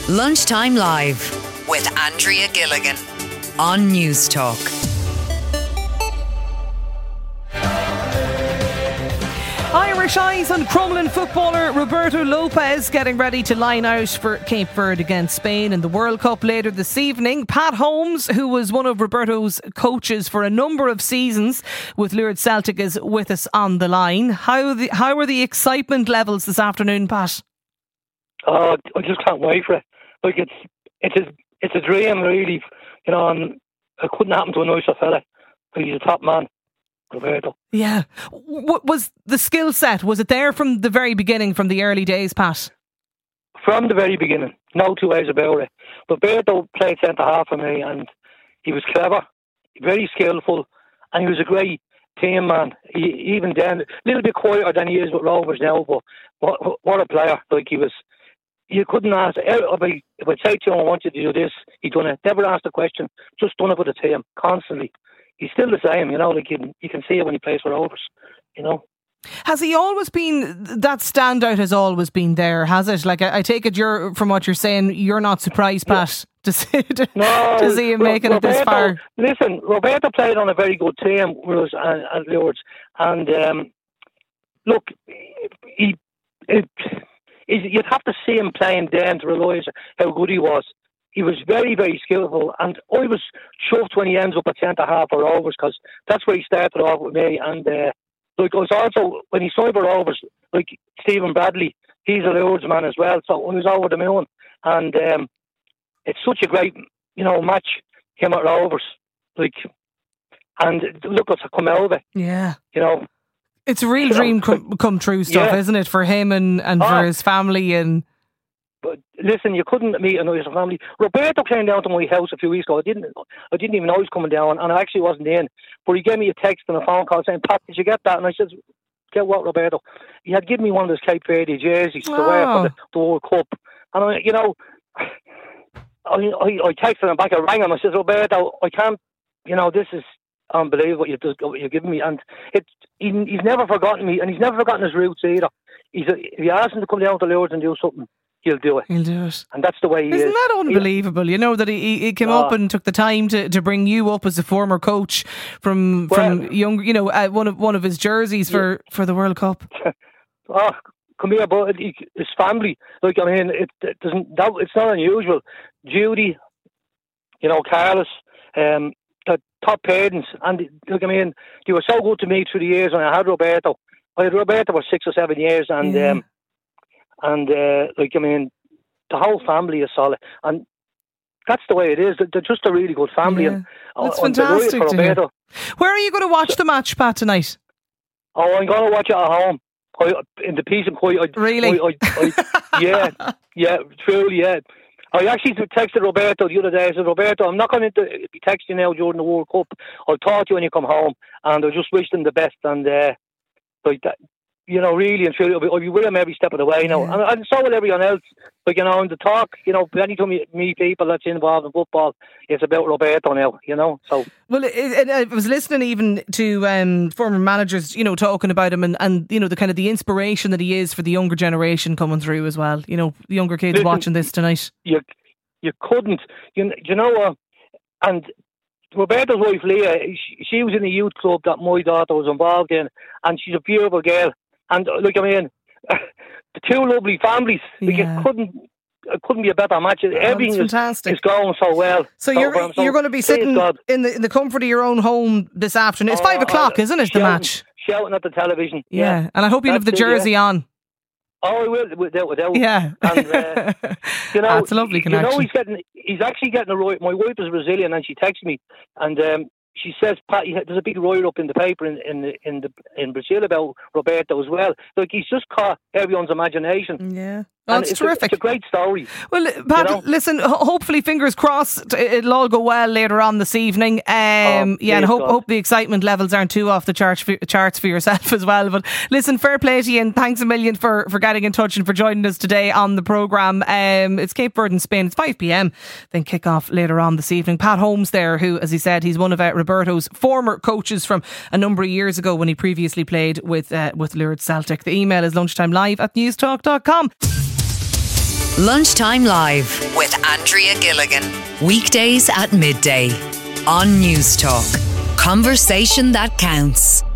Lunchtime Live with Andrea Gilligan on News Talk. Irish eyes on Crumlin footballer Roberto Lopez getting ready to line out for Cape Verde against Spain in the World Cup later this evening. Pat Holmes, who was one of Roberto's coaches for a number of seasons with Lourdes Celtic, is with us on the line. How are the excitement levels this afternoon, Pat? Oh, I just can't wait for it. Like it's a dream, really. You know, and it couldn't happen to a nicer fella. He's a top man, Roberto. Yeah. What was the skill set? Was it there from the very beginning, from the early days, Pat? From the very beginning, no two ways about it. Roberto played centre half for me, and he was clever, very skillful, and he was a great team man. Even then, a little bit quieter than he is with Rovers now, but what a player! Like, he was. You couldn't ask. If I'd say to him, I want you to do this, he'd done it. Never asked a question. Just done it for the team constantly. He's still the same, you know. Like, you can see it when he plays for Rovers, you know. Has he always been, that standout has always been there, has it? Like, I take it from what you're saying, you're not surprised, Pat, to see him making it this far. Listen, Roberto played on a very good team with us and Lourdes. And look, you'd have to see him playing then to realise how good he was. He was very, very skillful, and I was chuffed when he ends up at centre half for Rovers, because that's where he started off with me. And like, I was also, when he signed for Rovers, like Stephen Bradley, he's a Lourdes man as well, so I was over the moon. And it's such a great, you know, match, him at Rovers. Like, and look what's come out of it. Yeah, you know. It's a real dream come true stuff, isn't it, for him and for his family? And but listen, you couldn't meet a nicer family. Roberto came down to my house a few weeks ago. I didn't even know he was coming down, and I actually wasn't in. But he gave me a text and a phone call saying, "Pat, did you get that?" And I said, "Get what, Roberto?" He had given me one of those Cape Verde jerseys to wear for the World Cup, and I texted him back. I rang him. I said, "Roberto, I can't. You know, this is unbelievable what you've given me." And he's never forgotten me, and he's never forgotten his roots either. If you ask him to come down to Lourdes and do something, he'll do it. He'll do it. And that's the way he is. Isn't that unbelievable? You know, that he came up and took the time to bring you up as a former coach from young, you know, one of his jerseys for the World Cup. Come here, but his family, like, I mean, it's not unusual. Judy, you know, Carlos, the top parents, and look, I mean, they were so good to me through the years. And I had Roberto for 6 or 7 years, and like, I mean, the whole family is solid, and that's the way it is. They're just a really good family. Yeah. And it's fantastic to hear. Where are you going to watch the match, Pat, tonight? Oh, I'm going to watch it at home, in the peace and quiet. Really? Yeah, truly, yeah. I actually texted Roberto the other day. I said, "Roberto, I'm not going to be texting now during the World Cup. I'll talk to you when you come home." And I just wish them the best. And like that, you know, really and truly, I'll be with him every step of the way, you know. And so will everyone else. Like, you know, in the talk, you know, anytime you meet people that's involved in football, it's about Roberto now, you know. So, well, I was listening even to former managers, you know, talking about him and you know, the kind of the inspiration that he is for the younger generation coming through as well. You know, the younger kids watching this tonight. You couldn't, you know what? And Roberto's wife Leah, she was in the youth club that my daughter was involved in, and she's a beautiful girl. And look, I mean, the two lovely families. Like, it couldn't be a better match. Everything is going so well. So you're going to be sitting in the comfort of your own home this afternoon. It's 5 o'clock, isn't it? The match, shouting at the television. Yeah, and I hope you have the jersey on. Oh, I will, without. Yeah. And, you know, that's a lovely connection. You know, he's actually getting a riot. My wife is Brazilian, and she texts me, and she says, "Pat, there's a big write up in the paper in Brazil about Roberto as well. Like, he's just caught everyone's imagination." Yeah. Oh, it's terrific. It's a great story. Well, Pat, you know? Listen, hopefully, fingers crossed, it'll all go well later on this evening. And hope the excitement levels aren't too off the charts for yourself as well. But listen, fair play to you, and thanks a million for getting in touch and for joining us today on the programme. It's Cape Verde and Spain. It's 5 p.m. Then kick off later on this evening. Pat Holmes there, who, as he said, he's one of Roberto's former coaches from a number of years ago when he previously played with Lourdes Celtic. The email is lunchtimelive@newstalk.com. Lunchtime Live with with Andrea Gilligan. Weekdays at midday on News Talk. Conversation that counts.